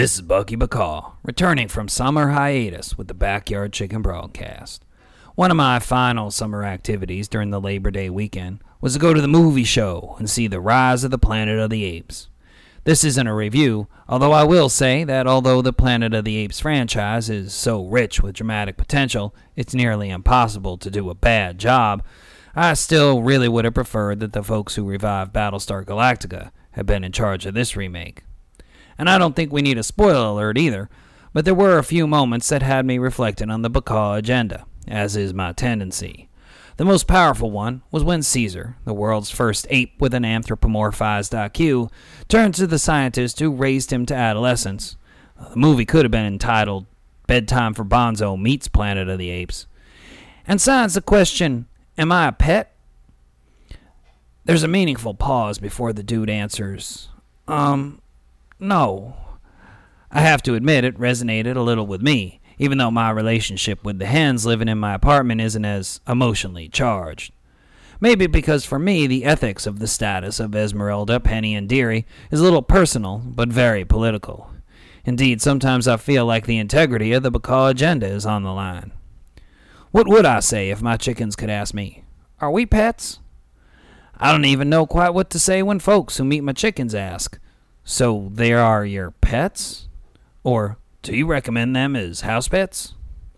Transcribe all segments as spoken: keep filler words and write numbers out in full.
This is Bucky Bacaw, returning from summer hiatus with the Backyard Chicken Broadcast. One of my final summer activities during the Labor Day weekend was to go to the movie show and see The Rise of the Planet of the Apes. This isn't a review, although I will say that although the Planet of the Apes franchise is so rich with dramatic potential, it's nearly impossible to do a bad job, I still really would have preferred that the folks who revived Battlestar Galactica had been in charge of this remake. And I don't think we need a spoiler alert either, but there were a few moments that had me reflecting on the Bacaw agenda, as is my tendency. The most powerful one was when Caesar, the world's first ape with an anthropomorphized I Q, turned to the scientist who raised him to adolescence. The movie could have been entitled Bedtime for Bonzo Meets Planet of the Apes. And science the question, am I a pet? There's a meaningful pause before the dude answers, um... No. I have to admit it resonated a little with me, even though my relationship with the hens living in my apartment isn't as emotionally charged. Maybe because for me the ethics of the status of Esmeralda, Penny, and Dearie is a little personal, but very political. Indeed, sometimes I feel like the integrity of the Bacaw agenda is on the line. What would I say if my chickens could ask me, are we pets? I don't even know quite what to say when folks who meet my chickens ask, so they are your pets? Or do you recommend them as house pets?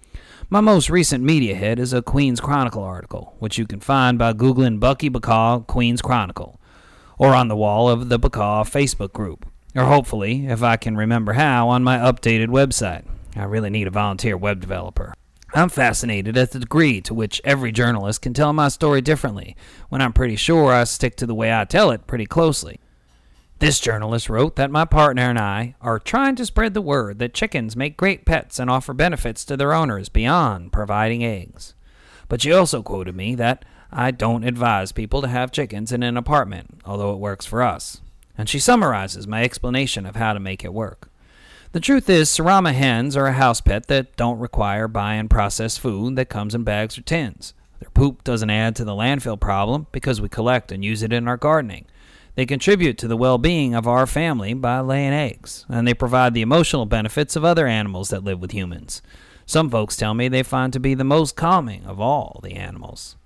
My most recent media hit is a Queen's Chronicle article, which you can find by Googling Bucky Bacaw Queen's Chronicle, or on the wall of the Bacaw Facebook group, or hopefully, if I can remember how, on my updated website. I really need a volunteer web developer. I'm fascinated at the degree to which every journalist can tell my story differently, when I'm pretty sure I stick to the way I tell it pretty closely. This journalist wrote that my partner and I are trying to spread the word that chickens make great pets and offer benefits to their owners beyond providing eggs. But she also quoted me that I don't advise people to have chickens in an apartment, although it works for us. And she summarizes my explanation of how to make it work. The truth is, Sarama hens are a house pet that don't require buying processed food that comes in bags or tins. Their poop doesn't add to the landfill problem because we collect and use it in our gardening. They contribute to the well-being of our family by laying eggs, and they provide the emotional benefits of other animals that live with humans. Some folks tell me they find to be the most calming of all the animals.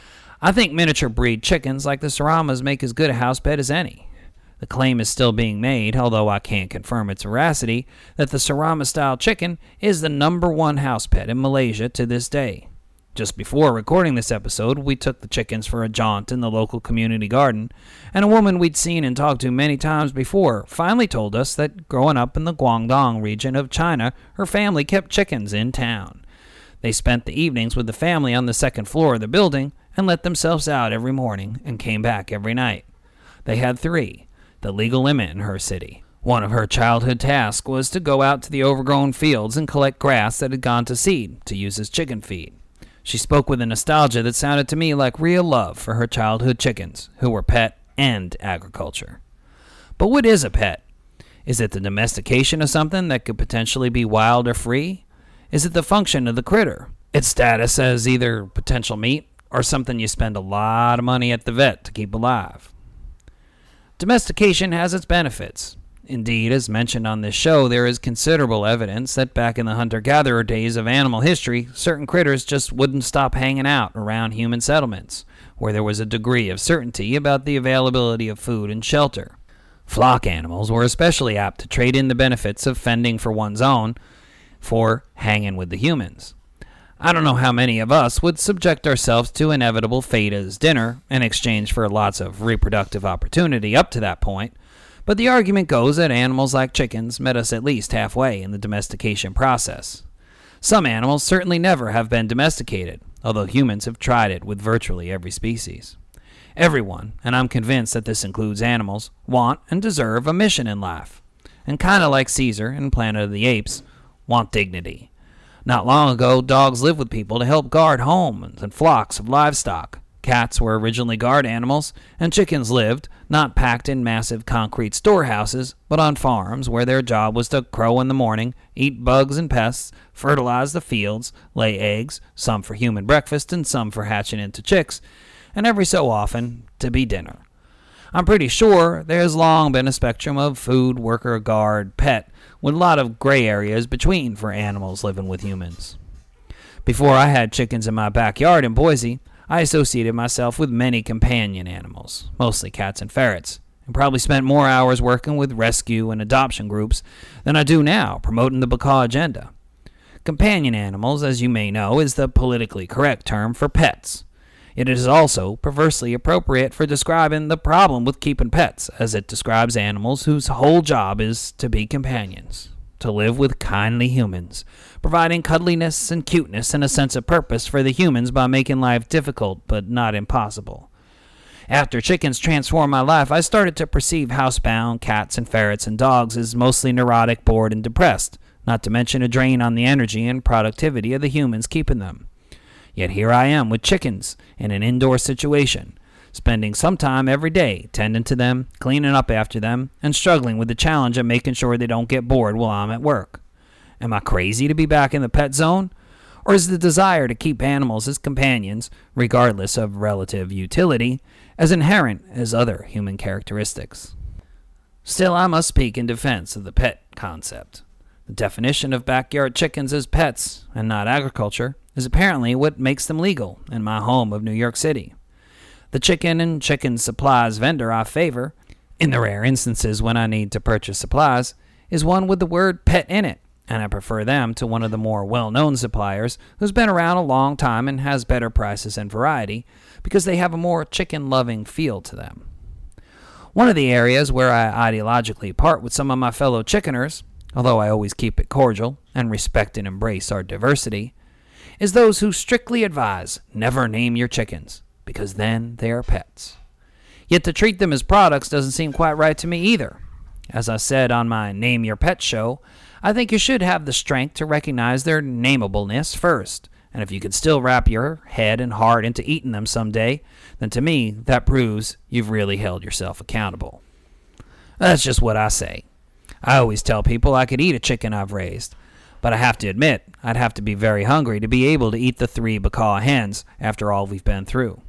I think miniature breed chickens like the Saramas make as good a house pet as any. The claim is still being made, although I can't confirm its veracity, that the Sarama-style chicken is the number one house pet in Malaysia to this day. Just before recording this episode, we took the chickens for a jaunt in the local community garden, and a woman we'd seen and talked to many times before finally told us that growing up in the Guangdong region of China, her family kept chickens in town. They spent the evenings with the family on the second floor of the building and let themselves out every morning and came back every night. They had three, the legal limit in her city. One of her childhood tasks was to go out to the overgrown fields and collect grass that had gone to seed to use as chicken feed. She spoke with a nostalgia that sounded to me like real love for her childhood chickens, who were pet and agriculture. But what is a pet? Is it the domestication of something that could potentially be wild or free? Is it the function of the critter? Its status as either potential meat or something you spend a lot of money at the vet to keep alive? Domestication has its benefits. Indeed, as mentioned on this show, there is considerable evidence that back in the hunter-gatherer days of animal history, certain critters just wouldn't stop hanging out around human settlements, where there was a degree of certainty about the availability of food and shelter. Flock animals were especially apt to trade in the benefits of fending for one's own for hanging with the humans. I don't know how many of us would subject ourselves to inevitable fate as dinner in exchange for lots of reproductive opportunity up to that point, but the argument goes that animals like chickens met us at least halfway in the domestication process. Some animals certainly never have been domesticated, although humans have tried it with virtually every species. Everyone, and I'm convinced that this includes animals, want and deserve a mission in life, and kind of like Caesar in Planet of the Apes, want dignity. Not long ago, dogs lived with people to help guard homes and flocks of livestock. Cats were originally guard animals, and chickens lived, not packed in massive concrete storehouses, but on farms where their job was to crow in the morning, eat bugs and pests, fertilize the fields, lay eggs, some for human breakfast and some for hatching into chicks, and every so often to be dinner. I'm pretty sure there's long been a spectrum of food, worker, guard, pet, with a lot of gray areas between for animals living with humans. Before I had chickens in my backyard in Boise, I associated myself with many companion animals, mostly cats and ferrets, and probably spent more hours working with rescue and adoption groups than I do now promoting the Bakaw agenda. Companion animals, as you may know, is the politically correct term for pets. It is also perversely appropriate for describing the problem with keeping pets, as it describes animals whose whole job is to be companions, to live with kindly humans, providing cuddliness and cuteness and a sense of purpose for the humans by making life difficult but not impossible. After chickens transformed my life, I started to perceive housebound cats and ferrets and dogs as mostly neurotic, bored, and depressed, not to mention a drain on the energy and productivity of the humans keeping them. Yet here I am with chickens in an indoor situation, spending some time every day tending to them, cleaning up after them, and struggling with the challenge of making sure they don't get bored while I'm at work. Am I crazy to be back in the pet zone? Or is the desire to keep animals as companions, regardless of relative utility, as inherent as other human characteristics? Still, I must speak in defense of the pet concept. The definition of backyard chickens as pets, and not agriculture, is apparently what makes them legal in my home of New York City. The chicken and chicken supplies vendor I favor, in the rare instances when I need to purchase supplies, is one with the word pet in it, and I prefer them to one of the more well-known suppliers who's been around a long time and has better prices and variety because they have a more chicken-loving feel to them. One of the areas where I ideologically part with some of my fellow chickeners, although I always keep it cordial and respect and embrace our diversity, is those who strictly advise never name your chickens, because then they are pets. Yet to treat them as products doesn't seem quite right to me either. As I said on my Name Your Pet show, I think you should have the strength to recognize their nameableness first, and if you can still wrap your head and heart into eating them someday, then to me that proves you've really held yourself accountable. That's just what I say. I always tell people I could eat a chicken I've raised, but I have to admit, I'd have to be very hungry to be able to eat the three Bakaw hens after all we've been through.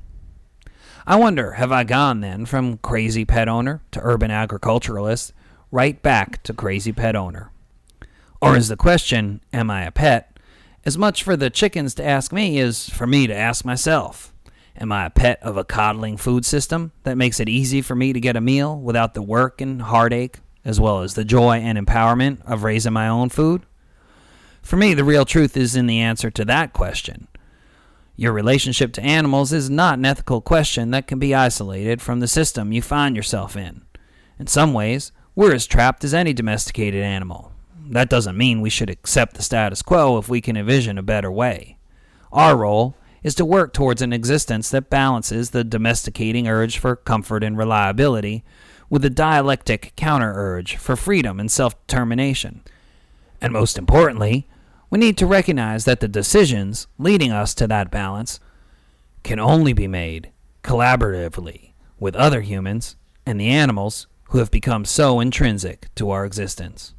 I wonder, have I gone then from crazy pet owner to urban agriculturalist, right back to crazy pet owner? Or is the question, am I a pet, as much for the chickens to ask me as for me to ask myself? Am I a pet of a coddling food system that makes it easy for me to get a meal without the work and heartache, as well as the joy and empowerment of raising my own food? For me, the real truth is in the answer to that question. Your relationship to animals is not an ethical question that can be isolated from the system you find yourself in. In some ways, we're as trapped as any domesticated animal. That doesn't mean we should accept the status quo if we can envision a better way. Our role is to work towards an existence that balances the domesticating urge for comfort and reliability with the dialectic counter-urge for freedom and self-determination. And most importantly, we need to recognize that the decisions leading us to that balance can only be made collaboratively with other humans and the animals who have become so intrinsic to our existence.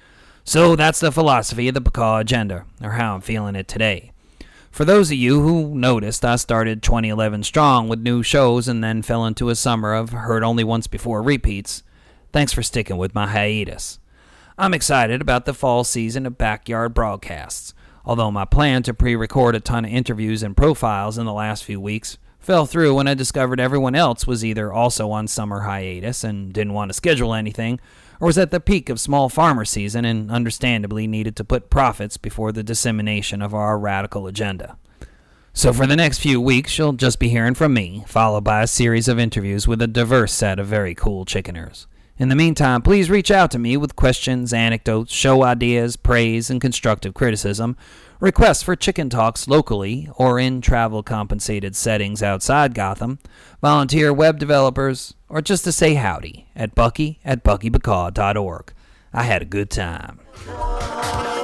So that's the philosophy of the Bakaw agenda, or how I'm feeling it today. For those of you who noticed, I started twenty eleven strong with new shows and then fell into a summer of heard only once before repeats. Thanks for sticking with my hiatus. I'm excited about the fall season of backyard broadcasts, although my plan to pre-record a ton of interviews and profiles in the last few weeks fell through when I discovered everyone else was either also on summer hiatus and didn't want to schedule anything, or was at the peak of small farmer season and understandably needed to put profits before the dissemination of our radical agenda. So for the next few weeks, you'll just be hearing from me, followed by a series of interviews with a diverse set of very cool chickeners. In the meantime, please reach out to me with questions, anecdotes, show ideas, praise, and constructive criticism, requests for chicken talks locally or in travel-compensated settings outside Gotham, volunteer web developers, or just to say howdy at Bucky at bucky bakaw dot org. I had a good time.